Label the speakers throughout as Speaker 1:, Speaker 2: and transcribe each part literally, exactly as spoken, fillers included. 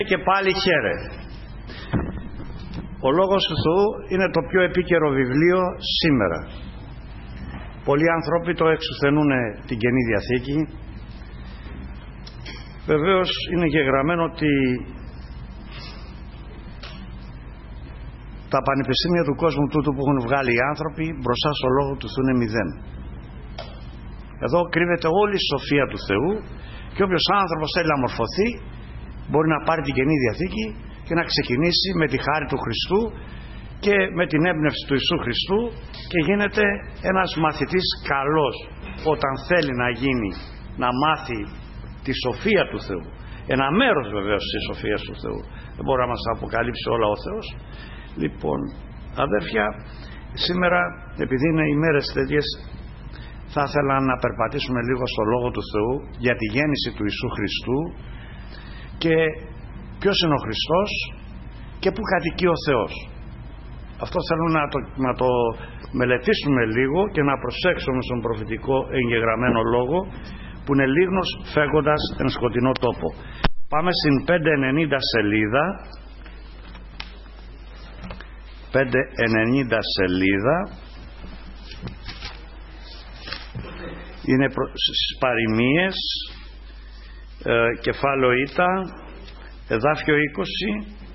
Speaker 1: Και πάλι χαίρε. Ο Λόγος του Θεού είναι το πιο επίκαιρο βιβλίο σήμερα. Πολλοί άνθρωποι το εξουθενούν την Καινή Διαθήκη. Βεβαίως είναι γεγραμμένο ότι τα πανεπιστήμια του κόσμου τούτου που έχουν βγάλει οι άνθρωποι μπροστά στο Λόγο του Θεού είναι μηδέν. Εδώ κρύβεται όλη η σοφία του Θεού και όποιος άνθρωπος θέλει να μορφωθεί μπορεί να πάρει την Καινή Διαθήκη και να ξεκινήσει με τη χάρη του Χριστού και με την έμπνευση του Ιησού Χριστού και γίνεται ένας μαθητής καλός όταν θέλει να γίνει, να μάθει τη σοφία του Θεού. Ένα μέρος βεβαίως της σοφίας του Θεού. Δεν μπορεί να μας αποκαλύψει όλα ο Θεός. Λοιπόν, αδέρφια, σήμερα επειδή είναι ημέρες τέτοιες θα ήθελα να περπατήσουμε λίγο στο Λόγο του Θεού για τη γέννηση του Ιησού Χριστού και ποιος είναι ο Χριστός και πού κατοικεί ο Θεός. Αυτό θέλω να το, να το μελετήσουμε λίγο και να προσέξουμε στον προφητικό εγγεγραμμένο λόγο που είναι λίγνος φεύγοντας εν σκοτεινό τόπο. Πάμε στην πεντακόσια ενενήντα σελίδα. πεντακόσια ενενήντα σελίδα. Είναι προ... στις παροιμίες, ε, κεφάλαιο Ήτα, εδάφιο είκοσι.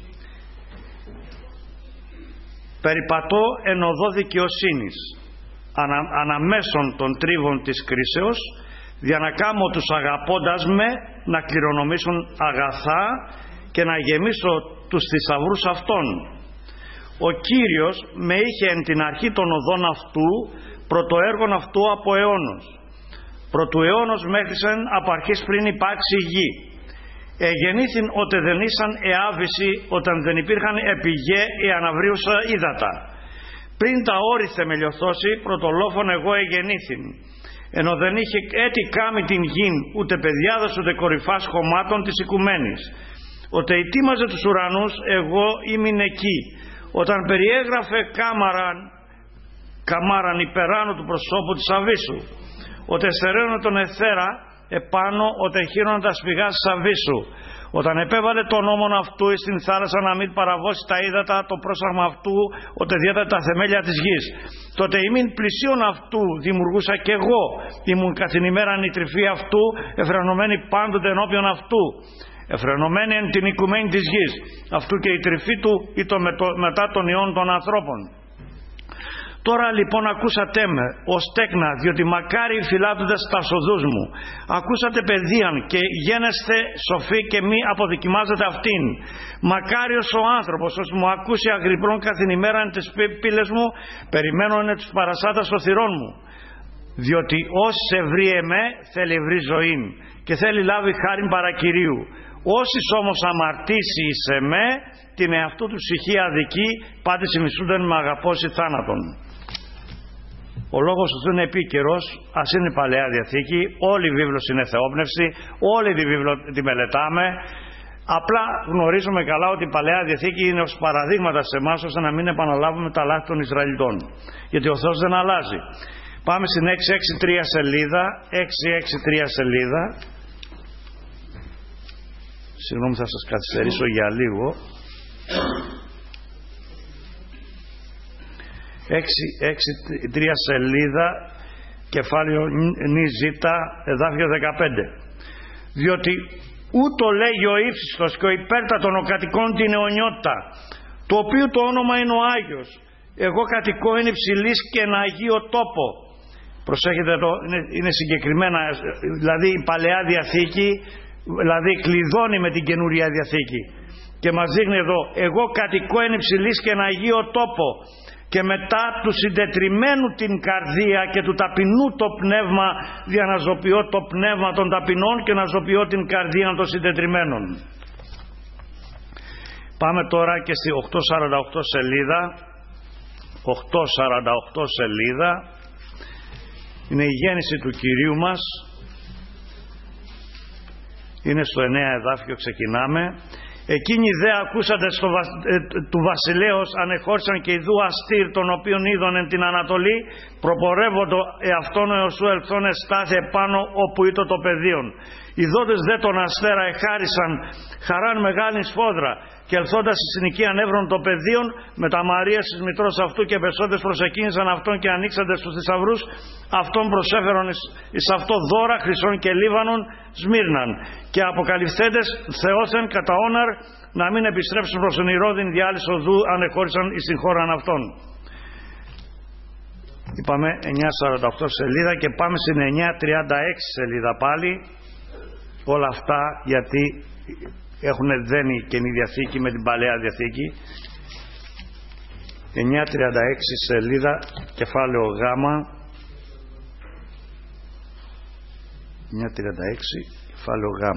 Speaker 1: Περιπατώ εν οδό δικαιοσύνης, ανα, αναμέσων των τρίβων της κρίσεως, για να κάμω τους αγαπώντας με να κληρονομήσουν αγαθά και να γεμίσω τους θησαυρούς αυτών. Ο Κύριος με είχε εν την αρχή των οδών αυτού, πρωτοέργων αυτού από αιώνος. Πρωτου αιώνος μέθησεν από αρχής πριν υπάρξει η γη. Εγεννήθην ότε δεν ήσαν εάβηση, όταν δεν υπήρχαν επιγέ η αναβρίουσα ύδατα. Πριν τα όρη θεμελιωθώσει, πρωτολόφων εγώ εγεννήθην. Ενώ δεν είχε έτη κάμει την γην, ούτε παιδιάδος ούτε κορυφάς χωμάτων της οικουμένης. Ότε ετοίμαζε τους ουρανούς, εγώ ήμην εκεί. Όταν περιέγραφε κάμαραν, καμάραν υπεράνω του προσώπου της αβύσσου. Ότε στερέωνε τον εθέρα επάνω, ότε χείρωνε τα σπηγά της αβύσσου. Όταν επέβαλε τον νόμον αυτού εις την θάλασσα να μην παραβώσει τα ύδατα, το πρόσαγμα αυτού, ότε διέτατε τα θεμέλια της γης. Τότε ημίν πλησίον αυτού δημιουργούσα κι εγώ, ήμουν καθ' ημέραν η τρυφή αυτού, εφρενωμένη πάντοτε ενώπιον αυτού. Εφρενωμένη εν την οικουμένη της γης, αυτού και η τρυφή του ή το μετά των ιών των ανθρώπων. Τώρα λοιπόν ακούσατε με ως τέκνα, διότι μακάρι οι φυλάττοντες τα σοδούς μου. Ακούσατε παιδείαν και γένεστε σοφοί και μη αποδοκιμάζετε αυτήν. Μακάριος ο άνθρωπος ως μου ακούσει αγρυπνών καθήν ημέραν τις πύλες μου, περιμένουν τους παρασάτας των θυρών μου. Διότι όσοι ευρύ εμέ θέλει ευρύ ζωήν και θέλει λάβει χάριν παρακυρίου. Όσοι όμως αμαρτήσει εις εμέ, την εαυτού του ψυχή αδική, πάτε συμμισούνται με αγαπώσει θάνατον. Ο λόγος του είναι επίκαιρος, ας είναι η Παλαιά Διαθήκη, όλη η βίβλος είναι θεόπνευστη, όλη τη βίβλο τη μελετάμε. Απλά γνωρίζουμε καλά ότι η Παλαιά Διαθήκη είναι ως παραδείγματα σε εμάς, ώστε να μην επαναλάβουμε τα λάθη των Ισραηλιτών. Γιατί ο Θεός δεν αλλάζει. Πάμε στην εξακόσια εξήντα τρία σελίδα, εξακόσια εξήντα τρία σελίδα. Συγγνώμη, θα σας καθυστερήσω για λίγο. εξακόσια εξήντα τρία σελίδα, κεφάλαιο νιζίτα, εδάφιο δεκαπέντε. Διότι ούτω λέγει ο ύψιστος και ο υπέρτατον ο κατοικών την αιωνιότητα, το οποίο το όνομα είναι ο Άγιος. Εγώ κατοικώ είναι υψηλής και ένα αγίο τόπο. Προσέχετε, το, είναι, είναι συγκεκριμένα, δηλαδή η Παλαιά Διαθήκη δηλαδή κλειδώνει με την Καινούρια Διαθήκη και μας δείχνει εδώ, εγώ κατοικώ εν υψηλής και ένα αγίο τόπο, και μετά του συντετριμένου την καρδία και του ταπεινού το πνεύμα, για να ζωοποιώ το πνεύμα των ταπεινών και να ζωοποιώ την καρδία των συντετριμένων. Πάμε τώρα και στη οκτακόσια σαράντα οκτώ σελίδα. οκτακόσια σαράντα οκτώ σελίδα είναι η γέννηση του Κυρίου μας. Είναι στο εννέα εδάφιο, ξεκινάμε. Εκείνοι δε ακούσατε στο βα... ε, του βασιλέως ανεχώρησαν και ιδού αστήρ, τον οποίον είδον εν την Ανατολή, προπορεύοντο εαυτόν ο Ιωσού ελθόν εστάθη επάνω όπου ήτο το πεδίον. Οι δότες δε τον αστέρα εχάρισαν χαράν μεγάλη σφόδρα, και ελθόντας εις συνοικίαν έβρον το πεδίον με τα Μαρίας της μητρός αυτού, και πεσόντες προσεκίνησαν αυτόν και ανοίξαντες τους θησαυρούς αυτόν προσέφερον εις, εις αυτό δώρα χρυσών και λίβανον σμύρναν, και αποκαλυφθέντες θεώθεν κατά όναρ να μην επιστρέψουν προς τον Ηρώδην διάλυς οδού αν εχώρισαν εις την χώραν αυτών. Είπαμε εννιακόσια σαράντα οκτώ σελίδα και πάμε στην εννιακόσια τριάντα έξι σελίδα πάλι. Όλα αυτά γιατί έχουν δένει Καινή Διαθήκη με την Παλαιά Διαθήκη. εννιακόσια τριάντα έξι σελίδα, κεφάλαιο Γ. εννιακόσια τριάντα έξι κεφάλαιο Γ.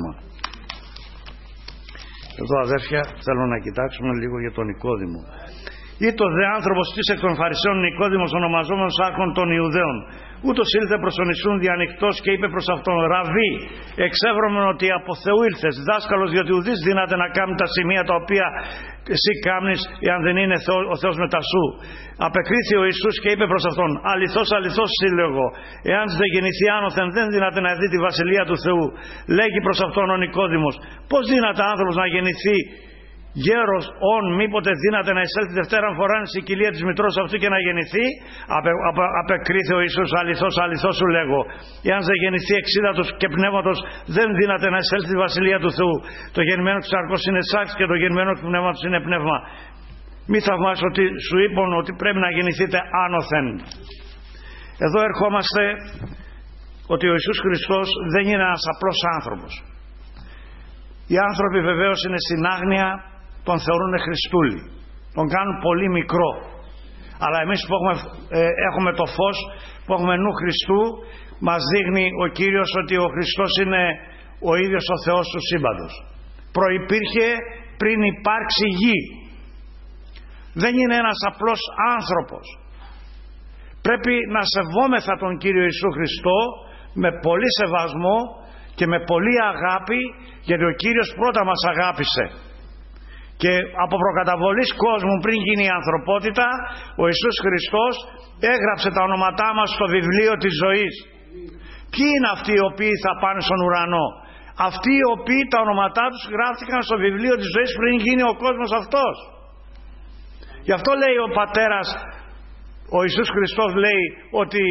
Speaker 1: Εδώ αδέρφια θέλω να κοιτάξουμε λίγο για τον Νικόδημο. Ή το δε άνθρωπος της εκ των Φαρισαίων Νικόδημος ονομαζόμενος άρχον των Ιουδαίων, ούτως ήλθε προς τον Ιησούν διανυκτός και είπε προς αυτόν: Ραβί, εξεύρωμεν ότι από Θεού ήλθες, δάσκαλος, διότι ουδείς δύναται να κάνει τα σημεία τα οποία εσύ κάμνεις, εάν δεν είναι ο Θεός μετά σου. Απεκρίθη ο Ιησούς και είπε προς αυτόν: Αληθώς, αληθώς σοι λέγω, εάν δεν γεννηθεί άνωθεν, δεν δύναται να δει τη βασιλεία του Θεού. Λέγει προς αυτόν ο Νικόδημος: Πώς δύναται άνθρωπος να γεννηθεί γέρος όν, μήποτε δύναται να εισέλθει δευτέραν φοράν στην κοιλία της μητρός αυτού και να γεννηθεί? Απε, απε, απεκρίθη ο Ιησούς: Αληθώς, αληθώς σου λέγω, εάν δεν γεννηθεί εξίδατος και πνεύματος, δεν δύναται να εισέλθει τη βασιλεία του Θεού. Το γεννημένο του σαρκός είναι σάξ και το γεννημένο του πνεύματος είναι πνεύμα. Μη θαυμάσαι ότι σου είπαν ότι πρέπει να γεννηθείτε άνωθεν. Εδώ ερχόμαστε ότι ο Ιησούς Χριστός δεν είναι ένας απλός άνθρωπος. Οι άνθρωποι βεβαίως είναι στην άγνοια, τον θεωρούν Χριστούλη, τον κάνουν πολύ μικρό. Αλλά εμείς που έχουμε, ε, έχουμε το φως, που έχουμε νου Χριστού, μας δείχνει ο Κύριος ότι ο Χριστός είναι ο ίδιος ο Θεός του σύμπαντος. Προϋπήρχε πριν υπάρξει γη. Δεν είναι ένας απλός άνθρωπος. Πρέπει να σεβόμεθα τον Κύριο Ιησού Χριστό με πολύ σεβασμό και με πολύ αγάπη, γιατί ο Κύριος πρώτα μας αγάπησε. Και από προκαταβολής κόσμου, πριν γίνει η ανθρωπότητα, ο Ιησούς Χριστός έγραψε τα ονόματά μας στο βιβλίο της ζωής. Ποιοι είναι αυτοί οι οποίοι θα πάνε στον ουρανό? Αυτοί οι οποίοι τα ονόματά τους γράφτηκαν στο βιβλίο της ζωής πριν γίνει ο κόσμος αυτός. Γι' αυτό λέει ο Πατέρας, ο Ιησούς Χριστός λέει ότι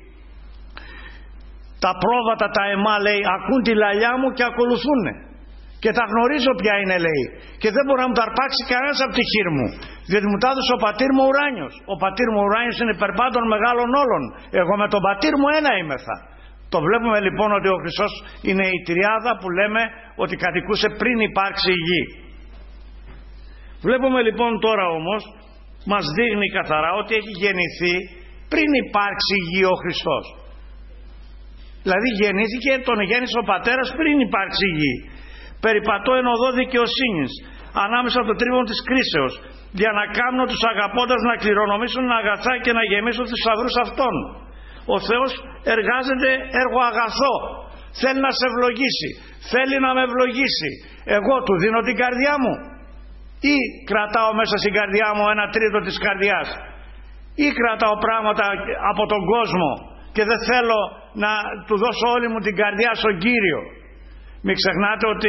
Speaker 1: τα πρόβατα τα εμά, λέει, ακούν τη λαλιά μου και ακολουθούνε. Και τα γνωρίζω ποια είναι, λέει, και δεν μπορεί να μου τα αρπάξει κανένας από τη χείρ μου, διότι μου τα έδωσε ο πατήρ μου ουράνιος. Ο πατήρ μου ουράνιος είναι υπερπάντων μεγάλων όλων. Εγώ με τον πατήρ μου ένα είμεθα. Το βλέπουμε λοιπόν ότι ο Χριστός είναι η τριάδα που λέμε ότι κατοικούσε πριν υπάρξει η γη. Βλέπουμε λοιπόν τώρα όμως, μας δείχνει καθαρά ότι έχει γεννηθεί πριν υπάρξει η γη ο Χριστός. Δηλαδή γεννήθηκε, τον γέννησε ο πατέρας πριν υπάρξει η γη. Περιπατώ εν οδό δικαιοσύνης, ανάμεσα από το τρίβον της κρίσεως, για να κάνω τους αγαπώντας να κληρονομήσουν αγαθά και να γεμίσουν τους θησαυρούς αυτών. Ο Θεός εργάζεται έργο αγαθό. Θέλει να σε ευλογήσει, θέλει να με ευλογήσει. Εγώ του δίνω την καρδιά μου, ή κρατάω μέσα στην καρδιά μου ένα τρίτο της καρδιάς, ή κρατάω πράγματα από τον κόσμο και δεν θέλω να του δώσω όλη μου την καρδιά στον Κύριο. Μην ξεχνάτε ότι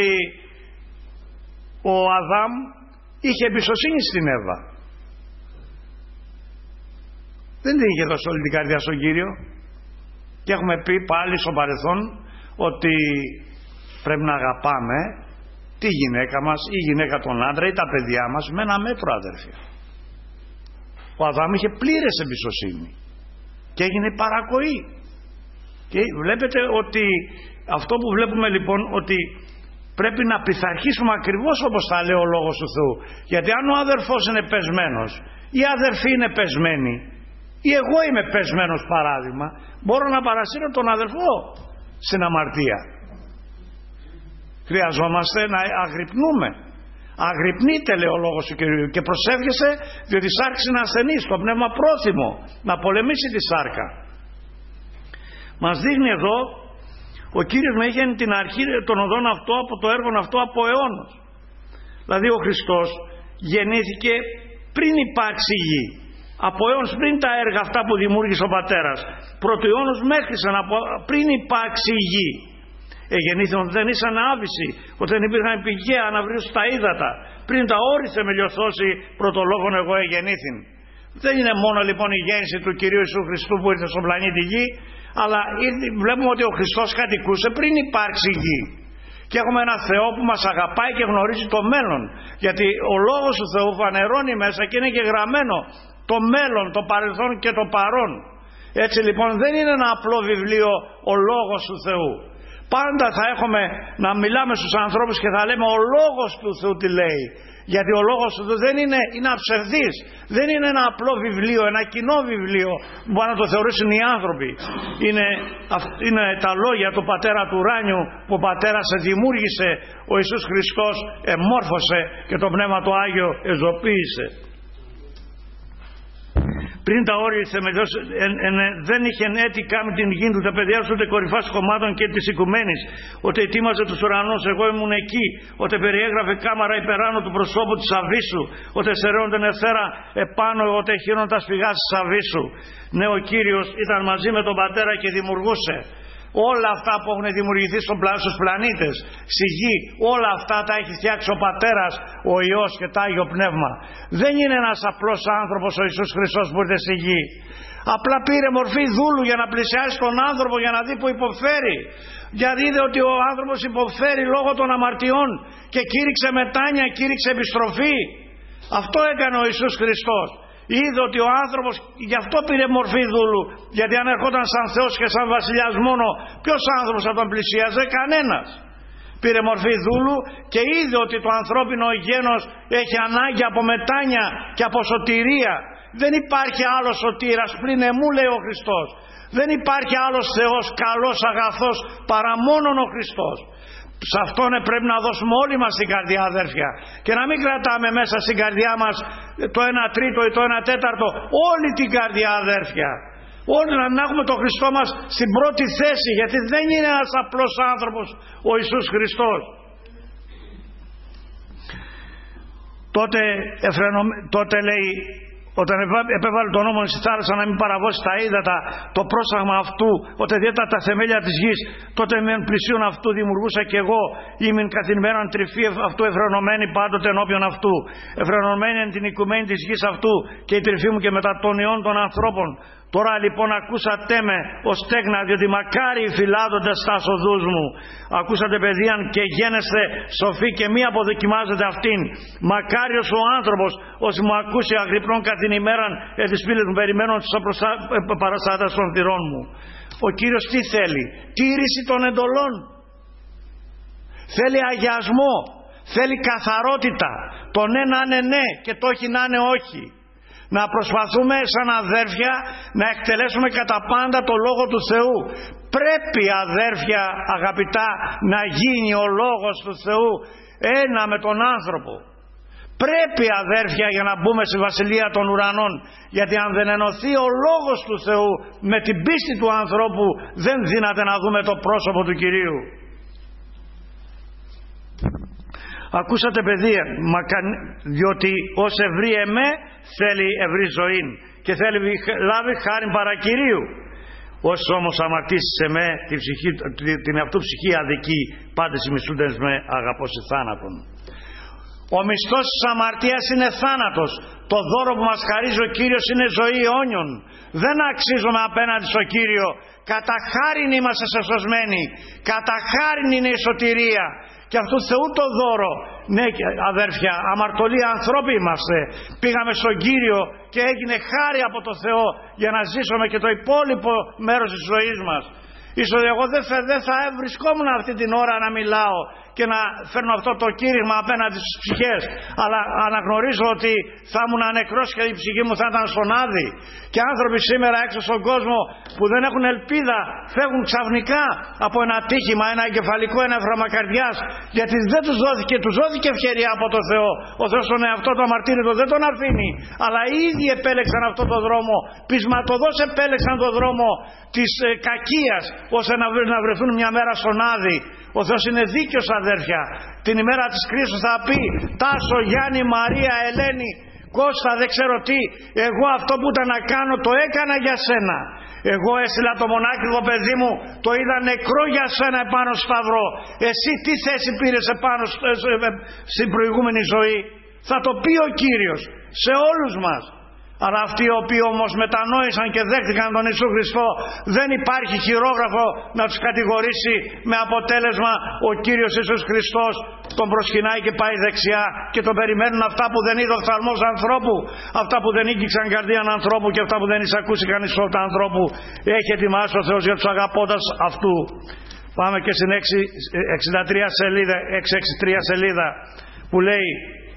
Speaker 1: ο Αδάμ είχε εμπιστοσύνη στην Εύα. Δεν την είχε δώσει όλη την καρδιά στον Κύριο. Και έχουμε πει πάλι στο παρελθόν ότι πρέπει να αγαπάμε τη γυναίκα μας, η γυναίκα τον άντρα ή τα παιδιά μας με ένα μέτρο, αδερφιά. Ο Αδάμ είχε πλήρες εμπιστοσύνη και έγινε παρακοή. Και βλέπετε ότι αυτό που βλέπουμε λοιπόν, ότι πρέπει να πειθαρχήσουμε ακριβώς όπως τα λέει ο Λόγος του Θεού. Γιατί αν ο αδερφός είναι πεσμένος, η αδερφή είναι πεσμένη, ή εγώ είμαι πεσμένος παράδειγμα, μπορώ να παρασύρω τον αδερφό στην αμαρτία. Χρειαζόμαστε να αγρυπνούμε. Αγρυπνείτε, λέει ο Λόγος του Κυρίου, και προσεύχεσαι, διότι η σάρκα είναι ασθενής, το πνεύμα πρόθυμο να πολεμήσει τη σάρκα. Μας δείχνει εδώ ο Κύριος με είχε την αρχή των οδών αυτό, από το έργο αυτό από αιώνος. Δηλαδή ο Χριστός γεννήθηκε πριν υπάρξει γη. από αιώνους πριν τα έργα αυτά που δημιούργησε ο Πατέρας. Πρωτοϊόνους μέχρι πριν υπάρξει η γη. Εγεννήθη όταν δεν ήσαν άβυσσοι, όταν υπήρχαν πηγαία να βρουν στα ύδατα. Πριν τα όριθε με λιωθώσει πρωτολόγων εγώ εγεννήθην. Δεν είναι μόνο λοιπόν η γέννηση του Κυρίου Ιησού Χριστού που ήρθε στον πλανήτη γη, αλλά βλέπουμε ότι ο Χριστός κατοικούσε πριν υπάρξει η γη. Και έχουμε ένα Θεό που μας αγαπάει και γνωρίζει το μέλλον. Γιατί ο Λόγος του Θεού φανερώνει μέσα και είναι και γραμμένο το μέλλον, το παρελθόν και το παρόν. Έτσι λοιπόν δεν είναι ένα απλό βιβλίο ο Λόγος του Θεού. Πάντα θα έχουμε να μιλάμε στους ανθρώπους και θα λέμε ο Λόγος του Θεού τι λέει. Γιατί ο Λόγος του Θεού δεν είναι, είναι αψευδής. Δεν είναι ένα απλό βιβλίο, ένα κοινό βιβλίο που μπορούν να το θεωρήσουν οι άνθρωποι. Είναι, είναι τα λόγια του Πατέρα του ουράνιου που ο Πατέρας δημιούργησε, ο Ιησούς Χριστός εμόρφωσε και το Πνεύμα του Άγιο εζωποίησε. Πριν τα όρια της θεμελιός δεν είχε έτη κάμει την γη του τα παιδιά σου ούτε κορυφάς κομμάτων και της οικουμένης, ότι ετοίμαζε τους ουρανούς, εγώ ήμουν εκεί, ότι περιέγραφε κάμαρα υπεράνω του προσώπου της αβύσσου, ότι στερεώνταν ευθέρα επάνω, ότι χείρον τα σφυγά της αβύσσου. Ναι, ο Κύριος ήταν μαζί με τον Πατέρα και δημιουργούσε. Όλα αυτά που έχουν δημιουργηθεί στον πλα... στους πλανήτες, στη γη, όλα αυτά τα έχει φτιάξει ο Πατέρας, ο Υιός και το Άγιο Πνεύμα. Δεν είναι ένας απλός άνθρωπος ο Ιησούς Χριστός που ήρθε στη γη. Απλά πήρε μορφή δούλου για να πλησιάσει τον άνθρωπο, για να δει που υποφέρει. Γιατί είδε ότι ο άνθρωπος υποφέρει λόγω των αμαρτιών και κήρυξε μετάνοια, κήρυξε επιστροφή. Αυτό έκανε ο Ιησούς Χριστός. Είδε ότι ο άνθρωπος, γι' αυτό πήρε μορφή δούλου, γιατί αν ερχόταν σαν Θεός και σαν βασιλιάς μόνο, ποιος άνθρωπος θα τον πλησίαζε? Κανένας. Πήρε μορφή δούλου και είδε ότι το ανθρώπινο γένος έχει ανάγκη από μετάνοια και από σωτηρία. Δεν υπάρχει άλλος σωτήρας πλην εμού, λέει ο Χριστός. Δεν υπάρχει άλλος Θεός καλός αγαθός παρά μόνον ο Χριστός. Σε αυτόν πρέπει να δώσουμε όλοι μας την καρδιά, αδέρφια, και να μην κρατάμε μέσα στην καρδιά μας το ένα τρίτο ή το ένα τέταρτο, όλη την καρδιά, αδέρφια. Όλοι να έχουμε τον Χριστό μας στην πρώτη θέση, γιατί δεν είναι ένας απλός άνθρωπος ο Ιησούς Χριστός. Τότε, εφρενο... τότε λέει, όταν επέβαλε τον νόμο στη θάλασσα να μην παραβώσει τα ύδατα, το πρόσταγμα αυτού, όταν διέτα τα θεμέλια της γης, τότε με πλησίον αυτού δημιουργούσα και εγώ, ήμουν καθημερινά τρυφή αυτού εφρενωμένη πάντοτε ενώπιον αυτού. Εφρενωμένη εν την οικουμένη της γης αυτού και η τρυφή μου και μετά των ιών των ανθρώπων. Τώρα λοιπόν ακούσατε με ως τέκνα, διότι μακάρι οι φυλάδοντες τα οδούς μου. Ακούσατε παιδείαν και γένεστε σοφοί και μη αποδοκιμάζετε αυτήν. Μακάριος ο άνθρωπος όσοι μου ακούσει αγρυπνών καθ' την ημέραν ε της πύλης μου περιμένων στους παραστάτες των θυρών μου. Ο Κύριος τι θέλει? Τήρηση των εντολών. Θέλει αγιασμό. Θέλει καθαρότητα. Το ναι να είναι ναι και το όχι να είναι όχι. Να προσπαθούμε σαν αδέρφια να εκτελέσουμε κατά πάντα το Λόγο του Θεού. Πρέπει, αδέρφια αγαπητά, να γίνει ο Λόγος του Θεού ένα με τον άνθρωπο. Πρέπει, αδέρφια, για να μπούμε στη Βασιλεία των Ουρανών. Γιατί αν δεν ενωθεί ο Λόγος του Θεού με την πίστη του ανθρώπου, δεν δύναται να δούμε το πρόσωπο του Κυρίου. Ακούσατε, παιδεία, διότι ως ευρύ εμέ θέλει ευρύ ζωή και θέλει λάβει χάριν παρακυρίου. Όσοι όμως αμαρτήσεις εμέ την, ψυχή, την αυτού ψυχή αδική, πάντες οι μισούντες με αγαπώς η θάνατον. Ο μισθός της αμαρτίας είναι θάνατος. Το δώρο που μας χαρίζει ο Κύριος είναι ζωή αιώνιων. Δεν αξίζουμε απέναντι στο Κύριο. Κατά χάριν είμαστε σωσμένοι. Κατά χάριν είναι η σωτηρία. Και αυτού Θεού το δώρο. Ναι, αδέρφια, αμαρτωλοί ανθρώποι είμαστε. Πήγαμε στον Κύριο και έγινε χάρη από το Θεό για να ζήσουμε και το υπόλοιπο μέρος της ζωής μας. Ίσως εγώ δεν θα, δεν θα βρισκόμουν αυτή την ώρα να μιλάω και να φέρνω αυτό το κήρυγμα απέναντι στις ψυχές, αλλά αναγνωρίζω ότι θα ήμουν νεκρός και η ψυχή μου θα ήταν στον Άδη. Και άνθρωποι σήμερα έξω στον κόσμο που δεν έχουν ελπίδα φεύγουν ξαφνικά από ένα τύχημα, ένα εγκεφαλικό, ένα φραμακαρδιάς, γιατί δεν τους δόθηκε, τους δόθηκε ευκαιρία από το Θεό. Ο Θεός τον εαυτό του αμαρτύρητο δεν τον αφήνει, αλλά οι ίδιοι επέλεξαν αυτό το δρόμο, πεισματοδός επέλεξαν το δρόμο της ε, κακίας, ώστε να, να βρεθούν μια μέρα στον Άδη. Ο Θεός είναι δίκαιος, αδέρφια. Την ημέρα της κρίσης θα πει: Τάσο, Γιάννη, Μαρία, Ελένη, Κώστα δεν ξέρω τι, εγώ αυτό που ήταν να κάνω το έκανα για σένα. Εγώ έστειλα το μονάκριβο παιδί μου, το είδα νεκρό για σένα επάνω στο σταυρό. Εσύ τι θέση πήρες επάνω στην προηγούμενη ζωή? Θα το πει ο Κύριος σε όλους μας. Αλλά αυτοί οι οποίοι όμως μετανόησαν και δέχτηκαν τον Ιησού Χριστό, δεν υπάρχει χειρόγραφο να τους κατηγορήσει, με αποτέλεσμα ο Κύριος Ιησούς Χριστός τον προσκυνάει και πάει δεξιά και τον περιμένουν αυτά που δεν είδε ο οφθαλμός ανθρώπου, αυτά που δεν ήγγιξαν καρδίαν ανθρώπου και αυτά που δεν εισακούσει κανείς σώτα ανθρώπου. Έχει ετοιμάσει ο Θεός για τους αγαπώντας αυτού. Πάμε και στην εξήντα τρία σελίδα, εξήντα τρία σελίδα που λέει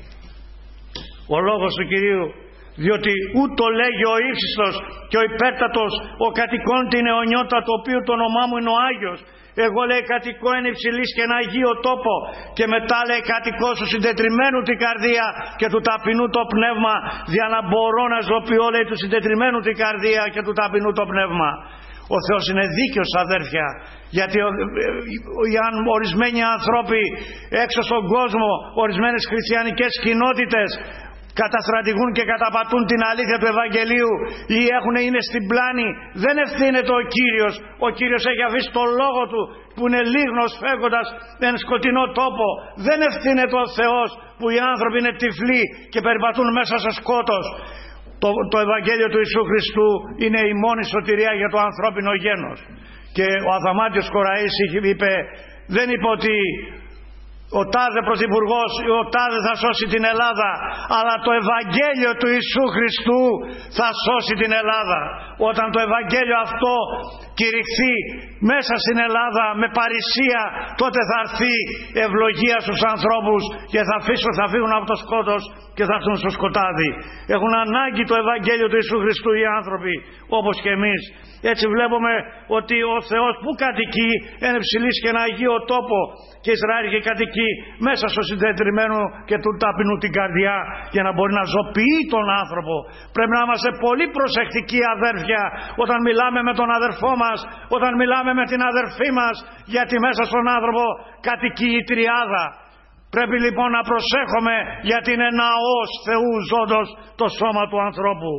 Speaker 1: ο λόγος του Κυρίου. Διότι ούτω λέγει ο ύψιστος και ο υπέρτατος, ο κατοικών την αιωνιότητα, το οποίο το όνομά μου είναι ο Άγιος. Εγώ, λέει, κατοικώ εν υψηλής και εν αγίο τόπο. Και μετά, λέει, κατοικώ σου συντετριμένου την καρδία και του ταπεινού το πνεύμα, για να μπορώ να ζωοποιώ, λέει, του συντετριμένου την καρδία και του ταπεινού το πνεύμα. Ο Θεός είναι δίκαιος, αδέρφια, γιατί αν ορισμένοι άνθρωποι έξω στον κόσμο, ορισμένες χριστιανικές κοινότητες καταστρατηγούν και καταπατούν την αλήθεια του Ευαγγελίου ή έχουν, είναι στην πλάνη, δεν ευθύνεται ο Κύριος. Ο Κύριος έχει αφήσει το λόγο του που είναι λίγνος φεύγοντας εν σκοτεινό τόπο. Δεν ευθύνεται ο Θεός που οι άνθρωποι είναι τυφλοί και περιπατούν μέσα σε σκότος. Το, το Ευαγγέλιο του Ιησού Χριστού είναι η μόνη σωτηρία για το ανθρώπινο γένος. Και ο Αδαμάντιος Κοραής είπε, δεν είπε ότι ο τάδε πρωθυπουργός ή ο τάδε θα σώσει την Ελλάδα, αλλά το Ευαγγέλιο του Ιησού Χριστού θα σώσει την Ελλάδα. Όταν το Ευαγγέλιο αυτό κηρυχθεί μέσα στην Ελλάδα με παρησία, τότε θα έρθει ευλογία στους ανθρώπους και θα, αφήσουν, θα φύγουν από το σκότος και θα έρθουν στο σκοτάδι. Έχουν ανάγκη το Ευαγγέλιο του Ιησού Χριστού οι άνθρωποι, όπως και εμείς. Έτσι βλέπουμε ότι ο Θεός που κατοικεί εν υψηλής και ένα αγίο τόπο, και Ισραήλ και κατοικεί μέσα στο συντετριμένο και του ταπεινού την καρδιά, για να μπορεί να ζωοποιεί τον άνθρωπο. Πρέπει να είμαστε πολύ προσεκτικοί, αδέρφια, όταν μιλάμε με τον αδερφό μας, όταν μιλάμε με την αδερφή μας, γιατί μέσα στον άνθρωπο κατοικεί η τριάδα. Πρέπει λοιπόν να προσέχουμε, γιατί είναι ναός Θεού ζώντος το σώμα του ανθρώπου.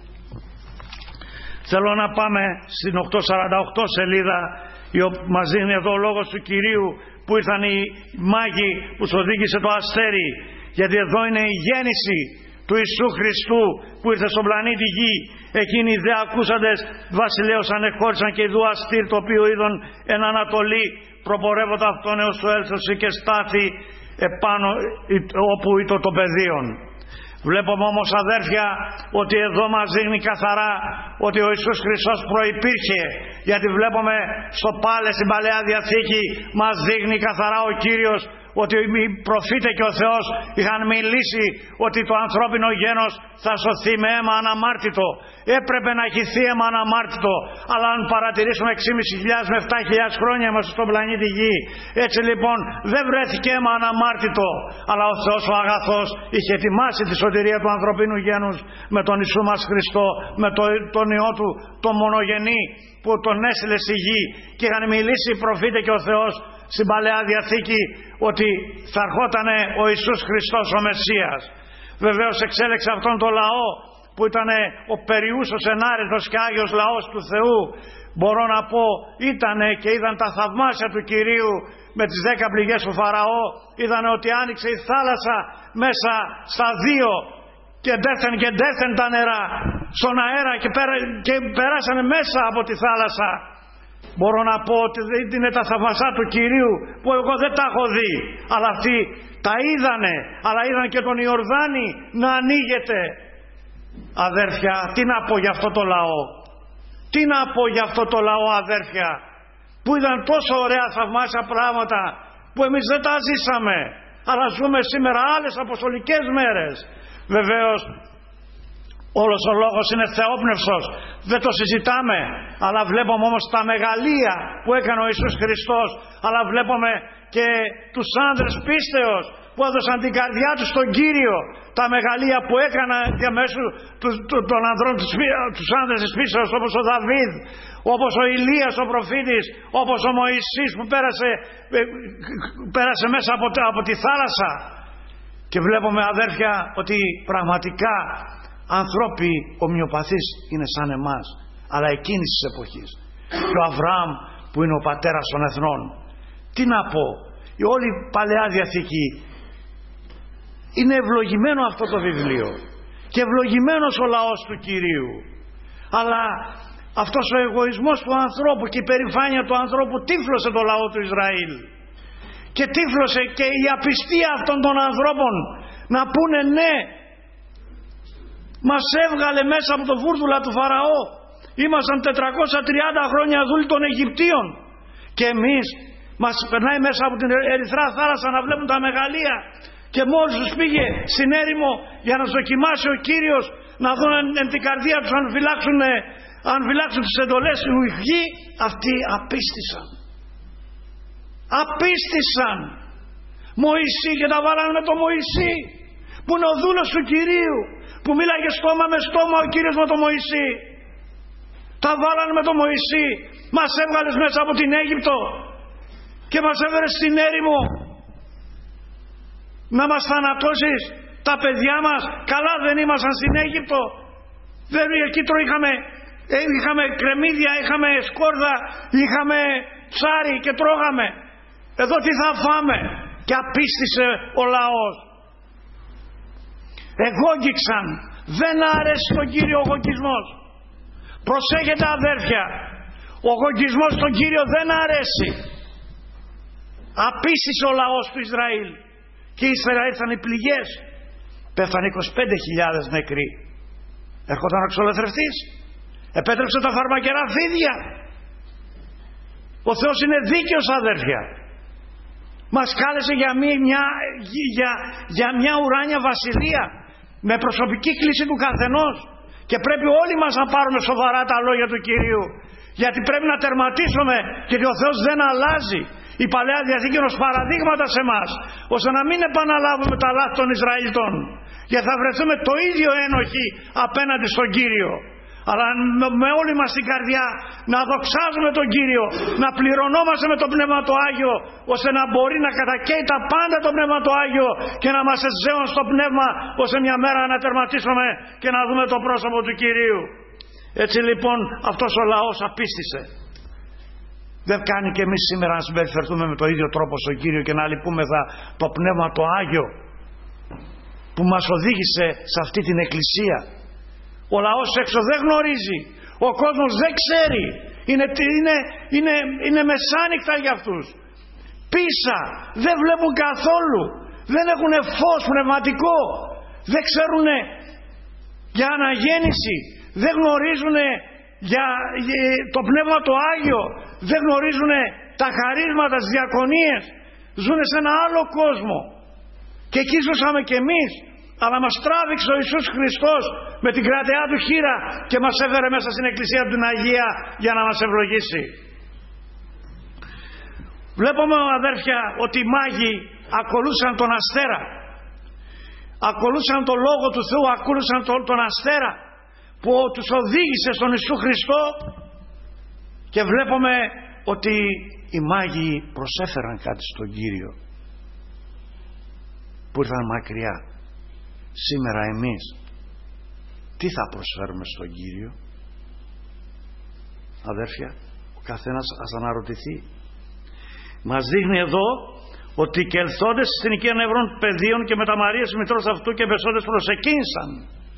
Speaker 1: Θέλω να πάμε στην οκτακόσια σαράντα οκτώ σελίδα, μας δίνει εδώ ο λόγος του Κυρίου, που ήρθαν οι μάγοι που σου οδήγησε το αστέρι, γιατί εδώ είναι η γέννηση του Ιησού Χριστού που ήρθε στον πλανήτη Γη. Εκείνοι οι δε ακούσαντες βασιλέως ανεχώρησαν και ειδού αστήρ, το οποίο είδον εν Ανατολή προπορεύοντα αυτόν έως το έλθωση και στάθη επάνω όπου ήταν το πεδίον. Βλέπουμε όμως, αδέρφια, ότι εδώ μας δείχνει καθαρά ότι ο Ιησούς Χριστός προϋπήρχε, γιατί βλέπουμε στο πάλε, στην Παλαιά Διαθήκη, μας δείχνει καθαρά ο Κύριος ότι οι προφήτες και ο Θεός είχαν μιλήσει ότι το ανθρώπινο γένος θα σωθεί με αίμα αναμάρτητο. Έπρεπε να χυθεί αίμα αναμάρτητο, αλλά αν παρατηρήσουμε έξι χιλιάδες πεντακόσια με επτά χιλιάδες χρόνια είμαστε στον πλανήτη Γη. Έτσι λοιπόν δεν βρέθηκε αίμα αναμάρτητο, αλλά ο Θεός ο αγαθός είχε ετοιμάσει τη σωτηρία του ανθρωπίνου γένους με τον Ιησού μας Χριστό, με το, τον Υιό του, τον μονογενή που τον έστειλε στη γη, και είχαν μιλήσει οι προφήτες και ο Θεός στην Παλαιά Διαθήκη ότι θα ερχότανε ο Ιησούς Χριστός ο Μεσσίας. Βεβαίως εξέλεξε αυτόν τον λαό που ήταν ο περιούσος ενάρετος και άγιος λαός του Θεού. Μπορώ να πω, ήτανε και είδαν τα θαυμάσια του Κυρίου με τις δέκα πληγές του Φαραώ. Είδανε ότι άνοιξε η θάλασσα μέσα στα δύο και ντέθεν και ντέθεν τα νερά στον αέρα και, πέρα, και περάσανε μέσα από τη θάλασσα. Μπορώ να πω ότι είναι τα θαυμασιά του Κυρίου που εγώ δεν τα έχω δει, αλλά αυτοί τα είδανε, αλλά είδαν και τον Ιορδάνη να ανοίγεται. Αδέρφια, τι να πω για αυτό το λαό, τι να πω για αυτό το λαό, αδέρφια, που είδαν τόσο ωραία θαυμάσια πράγματα που εμείς δεν τα ζήσαμε, αλλά ζούμε σήμερα άλλες αποστολικές μέρες. Βεβαίως όλος ο λόγος είναι θεόπνευσος, δεν το συζητάμε, αλλά βλέπουμε όμως τα μεγαλεία που έκανε ο Ιησούς Χριστός, αλλά βλέπουμε και τους άνδρες πίστεως που έδωσαν την καρδιά τους στον Κύριο, τα μεγαλεία που έκανα διαμέσου των ανδρών, τους άνδρες της πίστεως, όπως ο Δαβίδ, όπως ο Ηλίας ο προφήτης, όπως ο Μωυσής που πέρασε, πέρασε μέσα από, από τη θάλασσα. Και βλέπουμε, αδέρφια, ότι πραγματικά ανθρώποι ομοιοπαθείς είναι σαν εμάς, αλλά εκείνης της εποχής. Και ο Αβραάμ που είναι ο πατέρας των εθνών. Τι να πω, η όλη Παλαιά Διαθήκη είναι ευλογημένο αυτό το βιβλίο και ευλογημένος ο λαός του Κυρίου. Αλλά αυτός ο εγωισμός του ανθρώπου και η περηφάνεια του ανθρώπου τύφλωσε το λαό του Ισραήλ. Και τύφλωσε και η απιστία αυτών των ανθρώπων να πούνε ναι, μας έβγαλε μέσα από το βούρδουλα του Φαραώ. Ήμασταν τετρακόσια τριάντα χρόνια δούλοι των Αιγυπτίων και εμείς μας περνάει μέσα από την Ερυθρά θάλασσα να βλέπουν τα μεγαλεία. Και μόλις τους πήγε στην έρημο για να τους δοκιμάσει ο Κύριος, να δουν εν, εν την καρδία τους αν φυλάξουν, αν φυλάξουν τις εντολές του γη, αυτοί απίστησαν. Απίστησαν. Μωυσή, και τα βάλανε με το Μωυσή, που είναι ο δούλος του Κυρίου, που μίλαγε στόμα με στόμα ο Κύριος με το Μωυσή. Τα βάλανε με το Μωυσή. Μας έβγαλες μέσα από την Αίγυπτο και μας έφερες στην έρημο να μας θανατώσεις τα παιδιά μας. Καλά δεν ήμασταν στην Αίγυπτο? Δεν, εκεί τρο είχαμε, είχαμε κρεμμύδια, είχαμε σκόρδα, είχαμε ψάρι και τρώγαμε. Εδώ τι θα φάμε? Και απίστησε ο λαός. Εγώγγιξαν. Δεν άρεσε τον Κύριο ο γογγισμός. Προσέχετε, αδέρφια, ο γογγισμός στον Κύριο δεν αρέσει. Απίστησε ο λαός του Ισραήλ. Και ύστερα ήρθαν οι πληγές. Πέφτανε είκοσι πέντε χιλιάδες νεκροί. Έρχονταν ο εξολεθρευτής. Επέτρεψε τα φαρμακερά φίδια. Ο Θεός είναι δίκαιος, αδέρφια. Μας κάλεσε για μια, για, για μια ουράνια βασιλεία με προσωπική κλίση του καθενός. Και πρέπει όλοι μας να πάρουμε σοβαρά τα λόγια του Κυρίου. Γιατί πρέπει να τερματίσουμε, γιατί ο Θεός δεν αλλάζει. Η Παλαιά Διαθήκη είναι ως παραδείγματα σε εμάς, ώστε να μην επαναλάβουμε τα λάθη των Ισραηλιτών. Γιατί θα βρεθούμε το ίδιο ένοχοι απέναντι στον Κύριο. Αλλά με όλη μας την καρδιά να δοξάζουμε τον Κύριο, να πληρωνόμαστε με το Πνεύμα το Άγιο, ώστε να μπορεί να κατακαίει τα πάντα το Πνεύμα το Άγιο και να μας εζέουν στο Πνεύμα, ώστε μια μέρα να τερματίσουμε και να δούμε το πρόσωπο του Κυρίου. Έτσι λοιπόν αυτός ο λαός απίστησε. Δεν κάνει και εμείς σήμερα να συμπεριφερθούμε με το ίδιο τρόπο στον Κύριο και να λυπούμεθα το Πνεύμα το Άγιο που μας οδήγησε σε αυτή την εκκλησία. Ο λαός έξω δεν γνωρίζει, ο κόσμος δεν ξέρει, είναι, είναι, είναι, είναι μεσάνυχτα για αυτούς. Πίσα, δεν βλέπουν καθόλου, δεν έχουν φως πνευματικό, δεν ξέρουν για αναγέννηση, δεν γνωρίζουν για, για το Πνεύμα το Άγιο, δεν γνωρίζουν τα χαρίσματα, τις διακονίες, ζουν σε ένα άλλο κόσμο. Και εκεί ζούσαμε κι εμείς, αλλά μας τράβηξε ο Ιησούς Χριστός με την κρατεά του χείρα και μας έφερε μέσα στην εκκλησία του Αγία για να μας ευλογήσει. Βλέπουμε, αδέρφια, ότι οι μάγοι ακολούσαν τον αστέρα, ακολούσαν τον Λόγο του Θεού, ακολούσαν τον, τον αστέρα που τους οδήγησε στον Ιησού Χριστό. Και βλέπουμε ότι οι μάγοι προσέφεραν κάτι στον Κύριο που ήρθαν μακριά. Σήμερα εμείς τι θα προσφέρουμε στον Κύριο? Αδέρφια, ο καθένας ας αναρωτηθεί. Μας δείχνει εδώ ότι και ελθόντες στην οικία νευρών παιδίων και με τα Μαρίας μητρός αυτού και πεσόντες προσεκίνησαν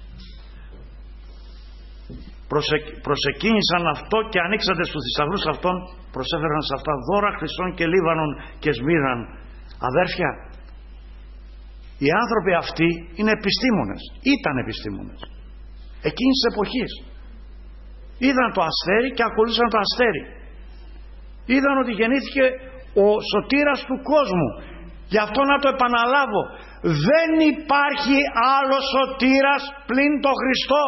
Speaker 1: Προσε, προσεκίνησαν αυτό και ανοίξατε στους θησαυρούς αυτών, προσέφεραν σε αυτά δώρα χρυσών και λίβανων και σμύρναν. Αδέρφια, οι άνθρωποι αυτοί είναι επιστήμονες, ήταν επιστήμονες εκείνης της εποχής. Είδαν το αστέρι και ακολούθησαν το αστέρι. Είδαν ότι γεννήθηκε ο σωτήρας του κόσμου. Γι' αυτό να το επαναλάβω, δεν υπάρχει άλλος σωτήρας πλην το Χριστό.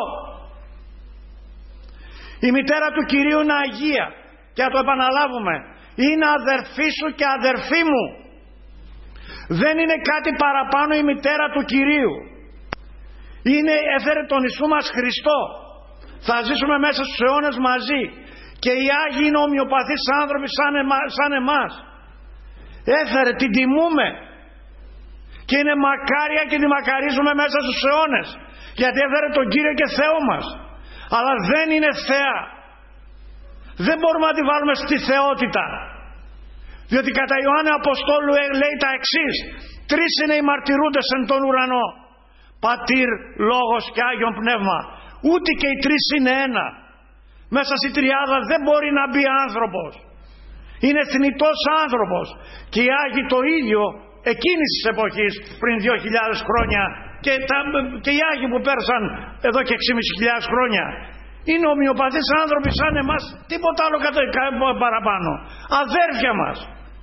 Speaker 1: Η μητέρα του Κυρίου είναι Αγία και να το επαναλάβουμε, είναι αδερφή σου και αδερφή μου. Δεν είναι κάτι παραπάνω η μητέρα του Κυρίου. Είναι, έφερε τον Ιησού μας Χριστό. Θα ζήσουμε μέσα στους αιώνες μαζί και οι Άγιοι είναι ομοιοπαθείς άνθρωποι σαν, εμα, σαν εμάς. Έφερε, την τιμούμε και είναι μακάρια και τη μακαρίζουμε μέσα στους αιώνες, γιατί έφερε τον Κύριο και Θεό μας. Αλλά δεν είναι Θεά. Δεν μπορούμε να τη βάλουμε στη θεότητα, διότι κατά Ιωάννη Αποστόλου λέει τα εξής: τρεις είναι οι μαρτυρούντες εν τον ουρανό, Πατήρ, Λόγος και Άγιον Πνεύμα. Ούτε και οι τρεις είναι ένα. Μέσα στη τριάδα δεν μπορεί να μπει άνθρωπος. Είναι θνητός άνθρωπος. Και οι Άγιοι το ίδιο εκείνης της εποχής, πριν δύο χιλιάδες χρόνια, και, τα, και οι Άγιοι που πέρασαν εδώ και έξι χιλιάδες πεντακόσιες χρόνια, είναι ομοιοπαθείς άνθρωποι σαν εμάς, τίποτα άλλο παραπάνω. Αδέρφια μας.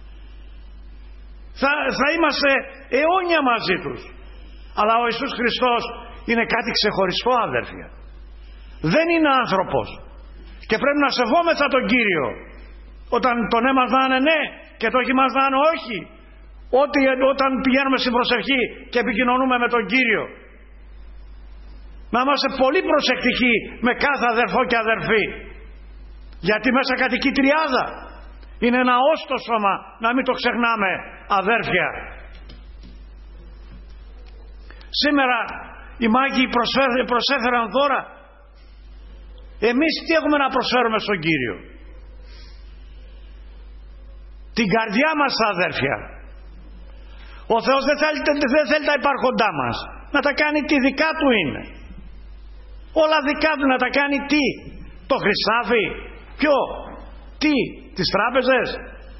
Speaker 1: Θα, θα είμαστε αιώνια μαζί τους. Αλλά ο Ιησούς Χριστός είναι κάτι ξεχωριστό, αδέρφια. Δεν είναι άνθρωπος. Και πρέπει να σεβόμεθα τον Κύριο. Όταν τον έμαθανε ναι και το όχι μάθανε όχι. Ότι, όταν πηγαίνουμε στην προσευχή και επικοινωνούμε με τον Κύριο, να είμαστε πολύ προσεκτικοί με κάθε αδερφό και αδερφή, γιατί μέσα κατοικεί τριάδα. Είναι ένα όστο σώμα, να μην το ξεχνάμε, αδέρφια. Σήμερα οι μάγοι προσέφεραν δώρα. Εμείς τι έχουμε να προσφέρουμε στον Κύριο? Την καρδιά μας, αδέρφια. Ο Θεός δεν θέλει, δεν θέλει τα υπάρχοντά μας. Να τα κάνει τι δικά Του είναι. Όλα δικά Του να τα κάνει τι? Το χρυσάφι? Ποιο? Τι? Τις τράπεζες?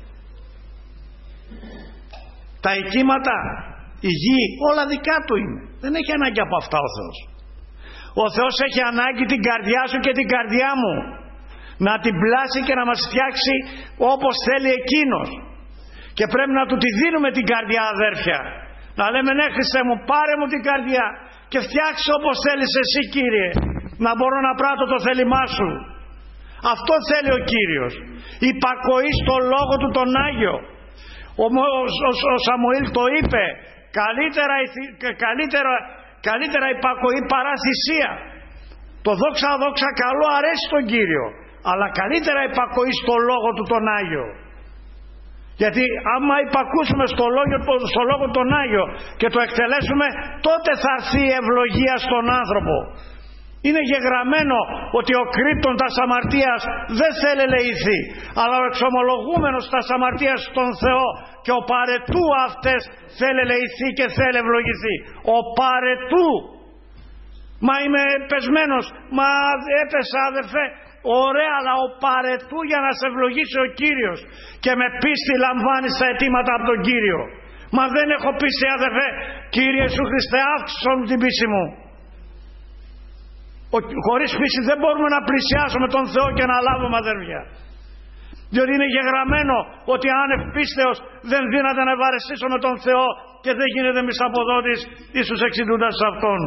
Speaker 1: Τα οικήματα? Η γη? Όλα δικά Του είναι. Δεν έχει ανάγκη από αυτά ο Θεός. Ο Θεός έχει ανάγκη την καρδιά σου και την καρδιά μου. Να την πλάσει και να μας φτιάξει όπως θέλει Εκείνος. Και πρέπει να Του τη δίνουμε την καρδιά, αδέρφια. Να λέμε ναι Χριστέ μου, πάρε μου την καρδιά και φτιάξε όπως θέλεις εσύ, Κύριε. Να μπορώ να πράττω το θέλημά Σου. Αυτό θέλει ο Κύριος. Υπακοή στο λόγο Του τον Άγιο. Ο, ο, ο, ο Σαμουήλ το είπε. Καλύτερα, καλύτερα, καλύτερα υπακοή παρά θυσία. Το δόξα δόξα καλό αρέσει τον Κύριο. Αλλά καλύτερα υπακοή στο λόγο Του τον Άγιο. Γιατί άμα υπακούσουμε στο λόγο, στο λόγο τον Άγιο και το εκτελέσουμε, τότε θα έρθει η ευλογία στον άνθρωπο. Είναι γεγραμμένο ότι ο κρύπτον τας αμαρτίας δεν θέλει ελεηθεί, αλλά ο εξομολογούμενος τας αμαρτίας στον Θεό και ο παρετού αυτές θέλει ελεηθεί και θέλει ευλογηθεί. Ο παρετού. Μα είμαι πεσμένος, μα έπεσα αδερφέ. Ωραία, αλλά ο παρετού για να σε ευλογήσει ο Κύριος, και με πίστη λαμβάνεις τα αιτήματα από τον Κύριο. Μα δεν έχω πίστη, αδερφέ. Κύριε Ιησού Χριστέ, αύξησον μου την πίστη μου. Ο, χωρίς πίστη δεν μπορούμε να πλησιάσουμε τον Θεό και να λάβουμε, αδερφιά. Διότι είναι γεγραμμένο ότι άνευ πίστεως δεν δύναται να ευαρεστήσω με τον Θεό και δεν γίνεται μισαποδότης εις τους εξητούντας Αυτόν.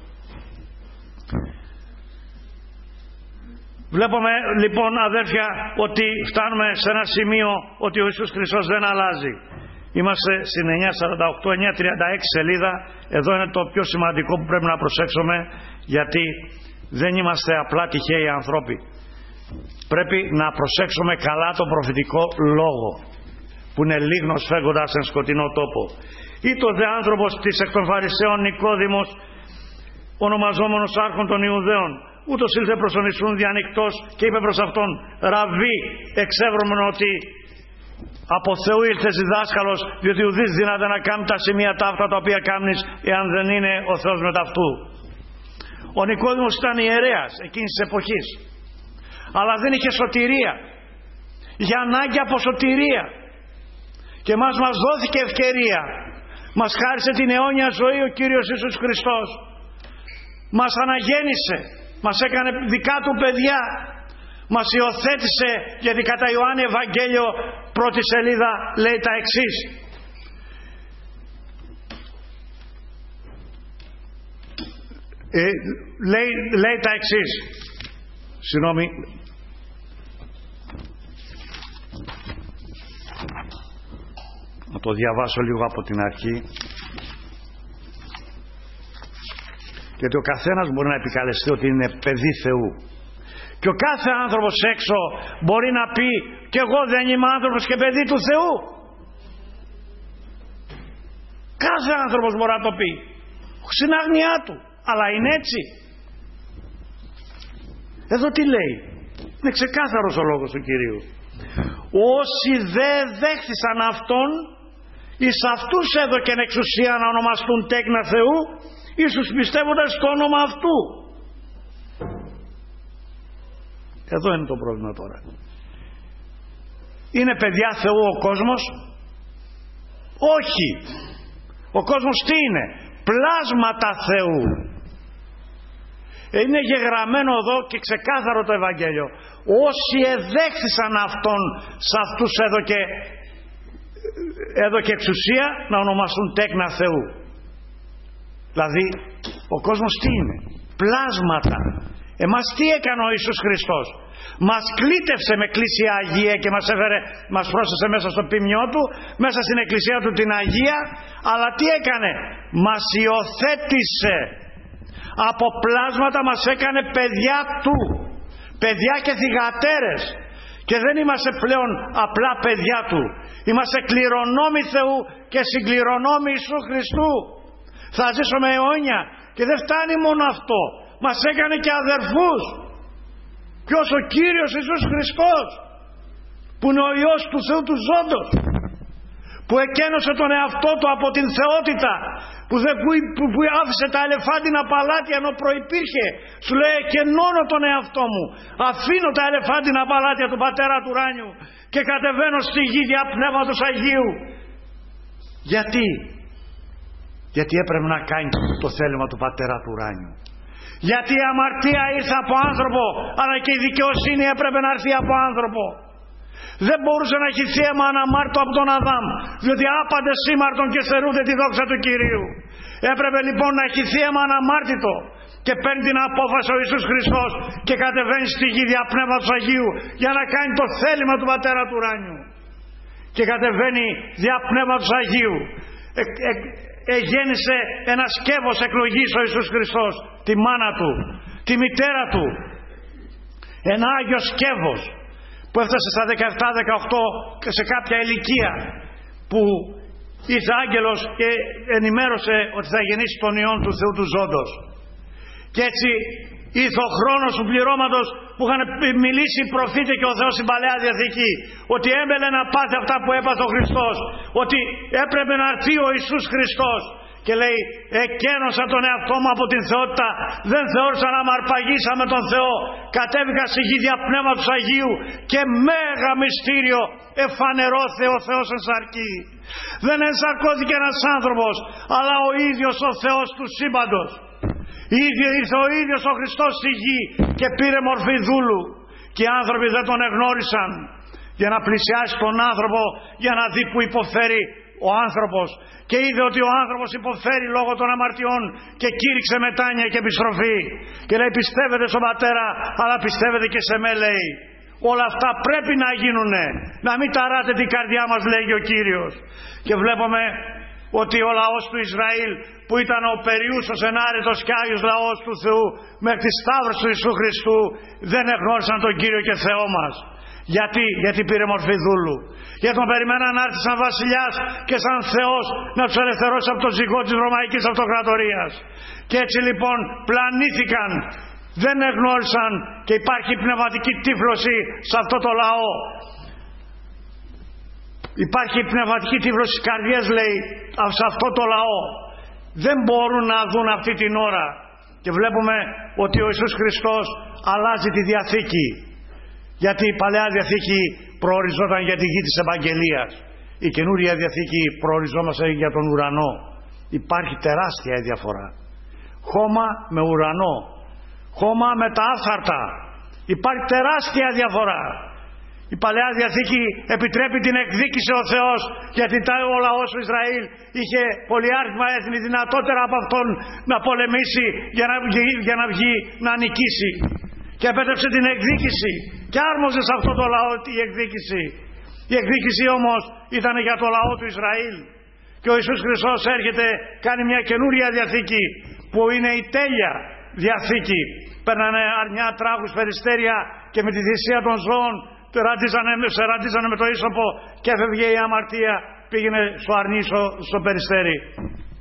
Speaker 1: Βλέπουμε λοιπόν, αδέρφια, ότι φτάνουμε σε ένα σημείο ότι ο Ιησούς Χριστός δεν αλλάζει. Είμαστε στην εννιακόσια σαράντα οκτώ εννιακόσια τριάντα έξι σελίδα. Εδώ είναι το πιο σημαντικό που πρέπει να προσέξουμε, γιατί δεν είμαστε απλά τυχαίοι ανθρώποι. Πρέπει να προσέξουμε καλά το προφητικό λόγο, που είναι λίγνος φεύγοντας εν σκοτεινό τόπο. Ή το δε άνθρωπος της εκ των Φαρισαίων Νικόδημος, ονομαζόμενος άρχον των Ιουδαίων, ούτως ήλθε προς τον Ιησούν διανυκτός και είπε προς αυτόν: Ραββί, εξεύρωμεν ότι από Θεού ήλθες διδάσκαλος, διότι ουδής δύναται να κάνει τα σημεία τα αυτά τα οποία κάνεις, εάν δεν είναι ο Θεός με ταυτού. Ο Νικόδημος ήταν ιερέας εκείνης της εποχής, αλλά δεν είχε σωτηρία. Για ανάγκη από σωτηρία. Και μας μας δόθηκε ευκαιρία. Μας χάρισε την αιώνια ζωή ο Κύριος Ιησούς Χριστός. Μας αναγέννησε. Μας έκανε δικά Του παιδιά. Μας υιοθέτησε, γιατί κατά Ιωάννη Ευαγγέλιο πρώτη σελίδα λέει τα εξής. Ε, λέει, λέει τα εξής. Συγγνώμη. Να το διαβάσω λίγο από την αρχή. Γιατί ο καθένας μπορεί να επικαλεστεί ότι είναι παιδί Θεού. Και ο κάθε άνθρωπος έξω μπορεί να πει: και εγώ δεν είμαι άνθρωπος και παιδί του Θεού. κάθε άνθρωπος μπορεί να το πει, στην άγνοιά του, αλλά είναι έτσι. Εδώ τι λέει? Είναι ξεκάθαρος ο λόγος του Κυρίου. Όσοι δεν δέχθησαν Αυτόν, εις αυτούς έδωκεν εξουσία να ονομαστούν τέκνα Θεού, εις τους πιστεύοντας στο όνομα Αυτού. Εδώ είναι το πρόβλημα τώρα. Είναι παιδιά Θεού ο κόσμος? Όχι. Ο κόσμος τι είναι? Πλάσματα Θεού. Είναι γεγραμμένο εδώ και ξεκάθαρο το Ευαγγέλιο. Όσοι εδέχθησαν Αυτόν, σε αυτούς έδωκε, έδωκε εξουσία να ονομαστούν τέκνα Θεού. Δηλαδή ο κόσμος τι είναι? Πλάσματα. Εμάς τι έκανε ο Ιησούς Χριστός? Μας κλήτευσε με εκκλησία Αγία και μας έφερε, μας πρόσθεσε μέσα στο ποιμνιό του, μέσα στην εκκλησία του την Αγία. Αλλά τι έκανε? Μας υιοθέτησε. Από πλάσματα μας έκανε παιδιά του, παιδιά και θυγατέρες. Και δεν είμαστε πλέον απλά παιδιά του, είμαστε κληρονόμοι Θεού και συγκληρονόμοι Ιησού Χριστού. Θα ζήσουμε αιώνια. Και δεν φτάνει μόνο αυτό, μας έκανε και αδερφούς. Ποιος? Ο Κύριος Ιησούς Χριστός, που είναι ο Υιός του Θεού του Ζώντος, που εκένωσε τον εαυτό του από την θεότητα, που, δεν, που, που, που άφησε τα ελεφάντινα παλάτια ενώ προϋπήρχε. Σου λέει, εκενώνω τον εαυτό μου, αφήνω τα ελεφάντινα παλάτια του Πατέρα του Ουράνιου και κατεβαίνω στη γη δια Πνεύματος Αγίου. Γιατί? Γιατί έπρεπε να κάνει το θέλημα του Πατέρα του Ουράνιου. Γιατί η αμαρτία ήρθε από άνθρωπο, αλλά και η δικαιοσύνη έπρεπε να έρθει από άνθρωπο. Δεν μπορούσε να έχει θύμα αναμάρτητο από τον Αδάμ, διότι άπαντες σήμαρτον και στερούνται τη δόξα του Κυρίου. Έπρεπε λοιπόν να έχει θύμα αναμάρτητο, και παίρνει την απόφαση ο Ιησούς Χριστός και κατεβαίνει στη γη δια Πνεύματος Αγίου για να κάνει το θέλημα του Πατέρα του Ουράνιου. Και κατεβαίνει δια Πνεύματος Αγίου. Ε, ε, εγέννησε ένα σκεύος εκλογής ο Ιησούς Χριστός, τη μάνα του, τη μητέρα του, ένα Άγιο σκεύος που έφτασε στα δεκαεπτά δεκαοκτώ και σε κάποια ηλικία που ήρθε άγγελος και ενημέρωσε ότι θα γεννήσει τον Υιόν του Θεού του Ζώντος. Και έτσι ήρθε ο χρόνος του πληρώματος που είχαν μιλήσει οι προφήτες και ο Θεός στην Παλαιά Διαθήκη, ότι έμπαινε να πάθει αυτά που έπαθε ο Χριστός, ότι έπρεπε να έρθει ο Ιησούς Χριστός. Και λέει, εκένωσα τον εαυτό μου από την θεότητα, δεν θεώρησα να μ' αρπαγήσα με τον Θεό, κατέβηκα στη γη δια Πνεύματος Αγίου και μέγα μυστήριο εφανερώθηκε ο Θεός εν σαρκή. Δεν ενσαρκώθηκε ένας άνθρωπος, αλλά ο ίδιος ο Θεός του σύμπαντος. Ήρθε ο ίδιος ο Χριστός στη γη και πήρε μορφή δούλου, και οι άνθρωποι δεν τον εγνώρισαν, για να πλησιάσει τον άνθρωπο, για να δει που υποφέρει ο άνθρωπος. Και είδε ότι ο άνθρωπος υποφέρει λόγω των αμαρτιών και κήρυξε μετάνοια και επιστροφή. Και λέει, πιστεύετε στον Πατέρα, αλλά πιστεύετε και σε με, λέει. Όλα αυτά πρέπει να γίνουνε. Να μην ταράτε την καρδιά μας, λέγει ο Κύριος. Και βλέπουμε ότι ο λαός του Ισραήλ, που ήταν ο περιούσος ενάρετος και Άγιος λαός του Θεού μέχρι τη σταύρωση του Ιησού Χριστού, δεν εγνώρισαν τον Κύριο και Θεό μας. Γιατί, γιατί πήρε μορφή δούλου. Γιατί τον περιμέναν να έρθει σαν βασιλιάς και σαν Θεός να τους ελευθερώσει από το ζυγό της Ρωμαϊκής Αυτοκρατορίας. Και έτσι λοιπόν πλανήθηκαν, δεν εγνώρισαν, και υπάρχει πνευματική τύφλωση σε αυτό το λαό. Υπάρχει πνευματική τύφλωση στις καρδιές, λέει, σε αυτό το λαό. Δεν μπορούν να δουν αυτή την ώρα. Και βλέπουμε ότι ο Ιησούς Χριστός αλλάζει τη Διαθήκη. Γιατί η Παλαιά Διαθήκη προοριζόταν για τη γη της Ευαγγελίας. Η καινούρια Διαθήκη προοριζόμαστε για τον ουρανό. Υπάρχει τεράστια διαφορά. Χώμα με ουρανό. Χώμα με τα άθαρτα. Υπάρχει τεράστια διαφορά. Η Παλαιά Διαθήκη επιτρέπει την εκδίκηση ο Θεός, γιατί ο λαός του Ισραήλ είχε πολυάριθμα έθνη, δυνατότερα από αυτόν να πολεμήσει για να βγει, για να, βγει, να νικήσει. Και επέτρεψε την εκδίκηση και άρμοζε σε αυτό το λαό η εκδίκηση. Η εκδίκηση όμως ήταν για το λαό του Ισραήλ. Και ο Ιησούς Χριστός έρχεται, κάνει μια καινούρια Διαθήκη που είναι η τέλεια Διαθήκη. Παίρνανε αρνιά, τράγους, περιστέρια και με τη θυσία των ζώων σε ραντίζανε με το ίσωπο και έφευγε η αμαρτία, πήγαινε στο αρνί, στο, στο περιστέρι.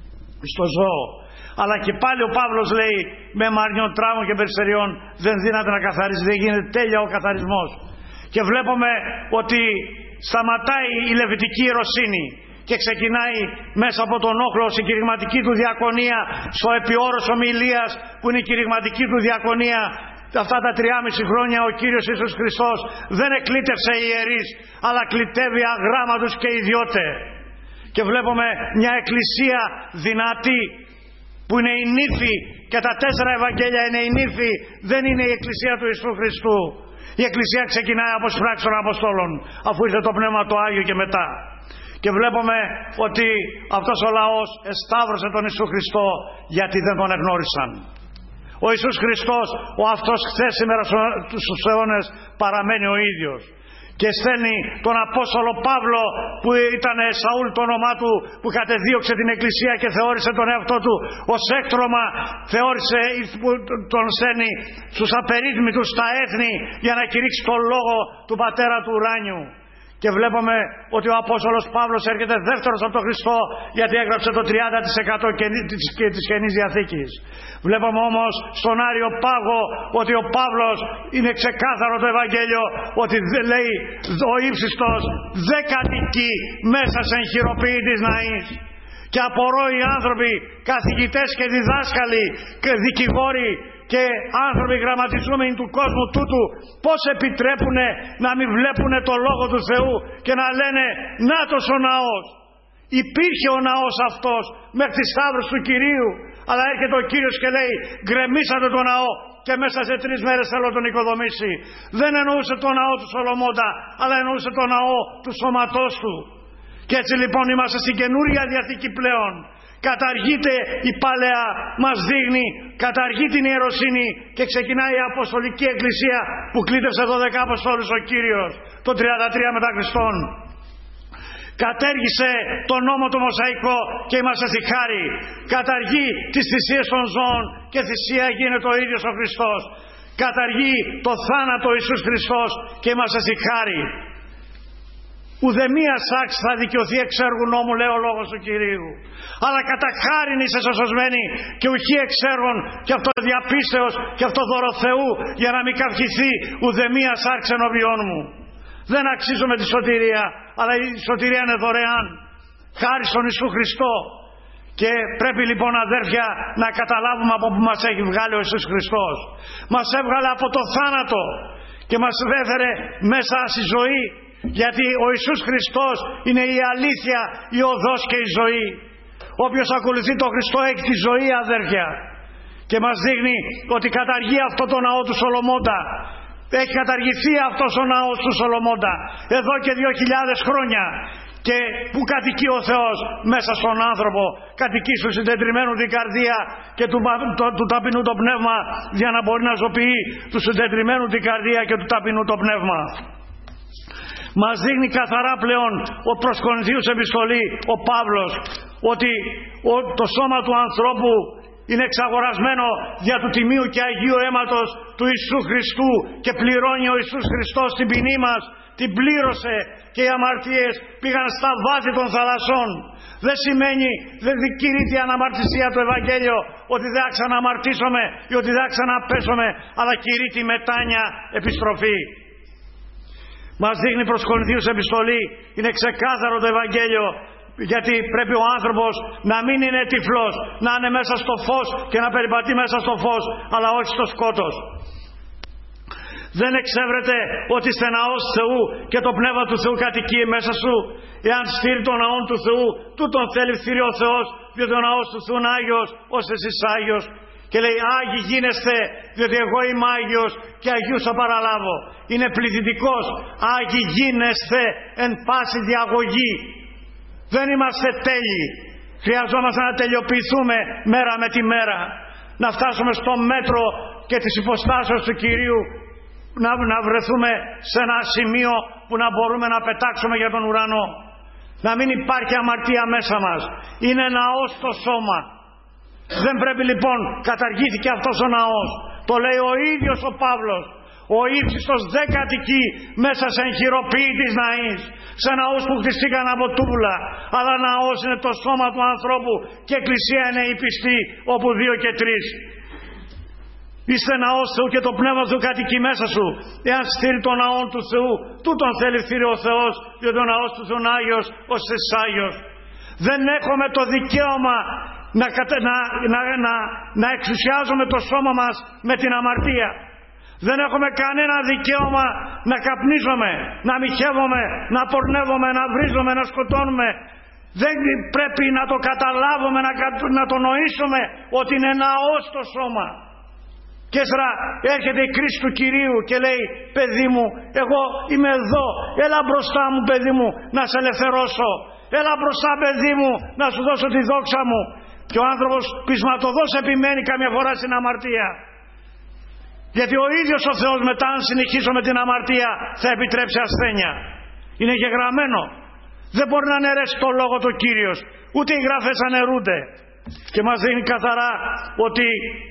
Speaker 1: στο ζώο. Αλλά και πάλι ο Παύλος λέει με μαρνιών, τράγων και περιστεριών δεν δύναται να καθαρίσει, δεν γίνεται τέλεια ο καθαρισμός. Και βλέπουμε ότι σταματάει η λεβιτική ιεροσύνη και ξεκινάει μέσα από τον όχλο η κηρυγματική του διακονία, στο επιόρος ομιλίας που είναι η κηρυγματική του διακονία. Αυτά τα τριάμιση χρόνια ο Κύριος Ιησούς Χριστός δεν εκλήτευσε ιερείς, αλλά κλητεύει αγράμματους και ιδιώτε. Και βλέπουμε μια εκκλησία δυνατή που είναι η νύφη, και τα τέσσερα Ευαγγέλια είναι η νύφη, δεν είναι η εκκλησία του Ιησού Χριστού. Η εκκλησία ξεκινάει από τις πράξεις των Αποστόλων, αφού ήρθε το Πνεύμα το Άγιο και μετά. Και βλέπουμε ότι αυτός ο λαός εσταύρωσε τον Ιησού Χριστό γιατί δεν τον εγνώρισαν. Ο Ιησούς Χριστός, ο αυτός χθες σήμερα στους αιώνες, παραμένει ο ίδιος. Και στέλνει τον Απόστολο Παύλο, που ήταν Σαούλ το όνομά του, που κατεδίωξε την Εκκλησία και θεώρησε τον εαυτό του ως έκτρωμα, θεώρησε, τον στέλνει στους απερίθμητους στα έθνη για να κηρύξει τον λόγο του Πατέρα του ουράνιου. Και βλέπουμε ότι ο Απόστολος Παύλος έρχεται δεύτερος από τον Χριστό, γιατί έγραψε το τριάντα τοις εκατό της Καινής Διαθήκης. Βλέπουμε όμως στον Άριο Πάγο ότι ο Παύλος, είναι ξεκάθαρο το Ευαγγέλιο, ότι λέει ο ύψιστος δεν κατοικεί μέσα σε εγχειροποίητης ναής. Και απορώ οι άνθρωποι, καθηγητές και διδάσκαλοι και δικηγόροι και άνθρωποι γραμματιζόμενοι του κόσμου τούτου, πώς επιτρέπουν να μην βλέπουν το Λόγο του Θεού και να λένε νάτος ο ναός. Υπήρχε ο ναός αυτός μέχρι τη σταύρωση του Κυρίου, αλλά έρχεται ο Κύριος και λέει γκρεμίσατε το ναό και μέσα σε τρεις μέρες θέλω τον οικοδομήσει. Δεν εννοούσε το ναό του Σολομώντα, αλλά εννοούσε το ναό του σώματός του. Και έτσι λοιπόν είμαστε στην καινούρια Διαθήκη πλέον. Καταργείται η παλαιά, μας δείχνει, καταργεί την ιεροσύνη και ξεκινάει η Αποστολική Εκκλησία που κλήτευσε δώδεκα Αποστόλους ο Κύριος το τριάντα τρία μετά Χριστόν. Κατέργησε τον νόμο το Μωσαϊκό και είμαστε στη χάρη. Καταργεί τις θυσίες των ζώων και θυσία γίνεται ο ίδιος ο Χριστός. Καταργεί το θάνατο Ιησούς Χριστός και είμαστε στη χάρη. Ουδεμία σάξη θα δικαιωθεί εξ έργου νόμου, λέει ο λόγος του Κυρίου. Αλλά κατά χάριν είσαι σωσμένοι και ουχή εξ έργων, και αυτό διαπίστεως και αυτό δώρο Θεού, για να μην καυχηθεί ουδεμία σάξη ενώπιόν μου. Δεν αξίζουμε τη σωτηρία, αλλά η σωτηρία είναι δωρεάν. Χάρη στον Ιησού Χριστό. Και πρέπει λοιπόν αδέρφια να καταλάβουμε από που μας έχει βγάλει ο Ιησούς Χριστός. Μας έβγαλε από το θάνατο και μας έφερε μέσα στη ζωή. Γιατί ο Ιησούς Χριστός είναι η αλήθεια, η οδός και η ζωή. Όποιος ακολουθεί τον Χριστό έχει τη ζωή, αδέρφια. Και μας δείχνει ότι καταργεί αυτό το ναό του Σολομώντα. Έχει καταργηθεί αυτός ο ναός του Σολομώντα εδώ και δύο χιλιάδες χρόνια. Και που κατοικεί ο Θεός? Μέσα στον άνθρωπο. Κατοικεί του συντετριμένου την καρδία και του, το, του ταπεινού το πνεύμα, για να μπορεί να ζωοποιεί του συντετριμένου την καρδία και του ταπεινού το πνεύμα. Μας δείχνει καθαρά πλέον ο προς Κορινθίους επιστολή ο Παύλος ότι ο, το σώμα του ανθρώπου είναι εξαγορασμένο για του τιμίου και αγίου αίματος του Ιησού Χριστού και πληρώνει ο Ιησούς Χριστός την ποινή μας, την πλήρωσε και οι αμαρτίες πήγαν στα βάθη των θαλασσών. Δεν σημαίνει, δεν κηρύττει η αναμαρτησία του Ευαγγέλιο ότι δεν θα ξαναμαρτήσουμε ή ότι δεν θα ξαναπέσουμε, αλλά κηρύττει μετάνοια, επιστροφή. Μας δείχνει προς Κορινθίους επιστολή, είναι ξεκάθαρο το Ευαγγέλιο, γιατί πρέπει ο άνθρωπος να μην είναι τυφλός, να είναι μέσα στο φως και να περιπατεί μέσα στο φως, αλλά όχι στο σκότος. Δεν εξέβρεται ότι είστε ναός Θεού και το Πνεύμα του Θεού κατοικεί μέσα σου? Εάν στήρει τον ναό του Θεού, τούτον θέλει φτύρει ο Θεός, διότι ο ναός του Θεού είναι Άγιος, ως εσείς Άγιος. Και λέει Άγιοι γίνεστε, διότι εγώ είμαι Άγιος και Αγίους θα παραλάβω. Είναι πληθυντικός. Άγιοι γίνεστε εν πάση διαγωγή. Δεν είμαστε τέλειοι. Χρειαζόμαστε να τελειοποιηθούμε μέρα με τη μέρα. Να φτάσουμε στο μέτρο και της υποστάσεως του Κυρίου. Να, να βρεθούμε σε ένα σημείο που να μπορούμε να πετάξουμε για τον ουρανό. Να μην υπάρχει αμαρτία μέσα μας. Είναι ναός το σώμα. Δεν πρέπει λοιπόν, καταργήθηκε αυτός ο ναός. Το λέει ο ίδιος ο Παύλος, Ο ύψιστος δεν κατοικεί μέσα σε εγχειροποίητης ναής, σε ναούς που χτιστήκαν από τούβλα, αλλά ναός είναι το σώμα του ανθρώπου και εκκλησία είναι η πιστή όπου δύο και τρεις. Είστε ναός Θεού και το Πνεύμα του κατοικεί μέσα σου. Εάν στείλει τον ναό του Θεού, τούτον θέλει φτύρει ο Θεός, διότι ο ναός του Θεού είναι Άγιος, ως εσείς Άγιος. Δεν έχουμε το δικαίωμα να, να, να, να, να εξουσιάζουμε το σώμα μας με την αμαρτία. Δεν έχουμε κανένα δικαίωμα να καπνίζουμε, να μοιχεύουμε, να πορνεύουμε, να βρίζουμε, να σκοτώνουμε. Δεν πρέπει να το καταλάβουμε, να, να το νοήσουμε ότι είναι ναός το σώμα. Και ύστερα έρχεται η κρίση του Κυρίου και λέει, παιδί μου, εγώ είμαι εδώ, έλα μπροστά μου παιδί μου να σε ελευθερώσω, έλα μπροστά παιδί μου να σου δώσω τη δόξα μου. Και ο άνθρωπος πεισματωδώς επιμένει καμιά φορά στην αμαρτία. Γιατί ο ίδιος ο Θεός μετά, αν συνεχίσω με την αμαρτία, θα επιτρέψει ασθένεια. Είναι γεγραμμένο. Δεν μπορεί να αναιρέσει το λόγο του Κύριος, ούτε οι γραφές αναιρούνται. Και μας δίνει καθαρά ότι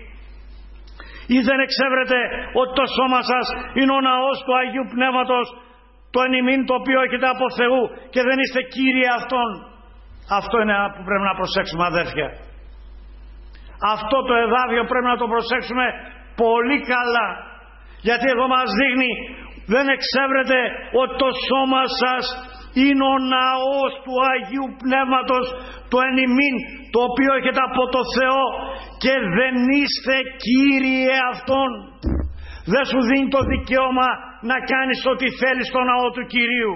Speaker 1: ή δεν εξέβρετε ότι το σώμα σας είναι ο ναός του Αγίου Πνεύματος, το εν ημίν το οποίο έχετε από Θεού και δεν είστε κύριοι αυτών. Αυτό είναι που πρέπει να προσέξουμε, αδέρφια. Αυτό το εδάφιο πρέπει να το προσέξουμε πολύ καλά. Γιατί εδώ μας δείχνει, δεν εξέβρετε ότι το σώμα σας είναι ο ναός του Αγίου Πνεύματος, το εν ημίν, το οποίο έχετε από το Θεό και δεν είστε κύριοι αυτών. Δεν σου δίνει το δικαίωμα να κάνεις ό,τι θέλεις στο ναό του Κυρίου.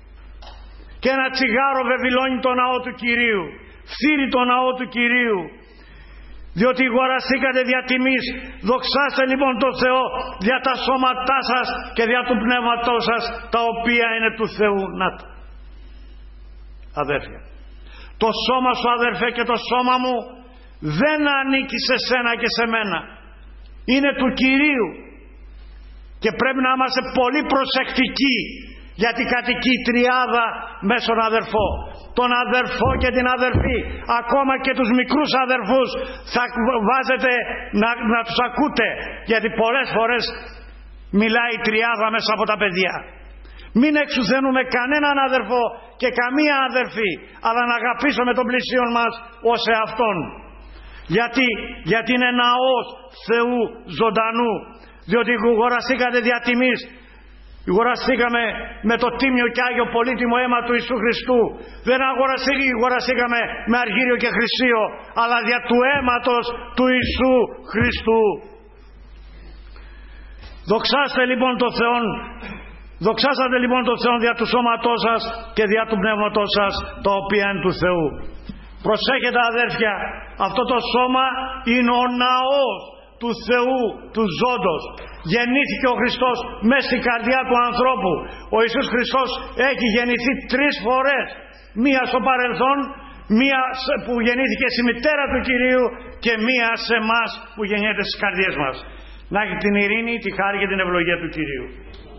Speaker 1: Και ένα τσιγάρο βεβηλώνει το ναό του Κυρίου, φθείρει το ναό του Κυρίου. Διότι αγοραστήκατε δια τιμής. Δοξάστε λοιπόν τον Θεό δια τα σώματά σας και δια του πνεύματός σας, τα οποία είναι του Θεού. Να το. Αδέρφια, το σώμα σου αδερφέ και το σώμα μου δεν ανήκει σε σένα και σε μένα. Είναι του Κυρίου. Και πρέπει να είμαστε πολύ προσεκτικοί, γιατί κατοικεί η τριάδα μέσα στον αδερφό. Τον αδερφό και την αδερφή, ακόμα και τους μικρούς αδερφούς θα βάζετε να, να τους ακούτε, γιατί πολλές φορές μιλάει η τριάδα μέσα από τα παιδιά. Μην εξουθενούμε κανέναν αδερφό και καμία αδερφή, αλλά να αγαπήσουμε τον πλησίον μας ως εαυτόν. Γιατί, γιατί είναι ναός Θεού ζωντανού, διότι αγοραστήκατε δια τιμής. Αγοραστήκαμε με το τίμιο και άγιο πολύτιμο αίμα του Ιησού Χριστού. Δεν αγοραστήκαμε με αργύριο και χρυσίο, αλλά δια του αίματος του Ιησού Χριστού. Δοξάστε λοιπόν τον Θεό, δοξάσατε λοιπόν τον Θεό δια του σώματός σας και δια του πνεύματός σας, τα οποία είναι του Θεού. Προσέχετε αδέρφια, αυτό το σώμα είναι ο ναός του Θεού, του ζώντος. Γεννήθηκε ο Χριστός μέσα στην καρδιά του ανθρώπου. Ο Ιησούς Χριστός έχει γεννηθεί τρεις φορές. Μία στο παρελθόν, μία που γεννήθηκε στη μητέρα του Κυρίου και μία σε εμάς που γεννιέται στις καρδιές μας. Να έχει την ειρήνη, τη χάρη και την ευλογία του Κυρίου.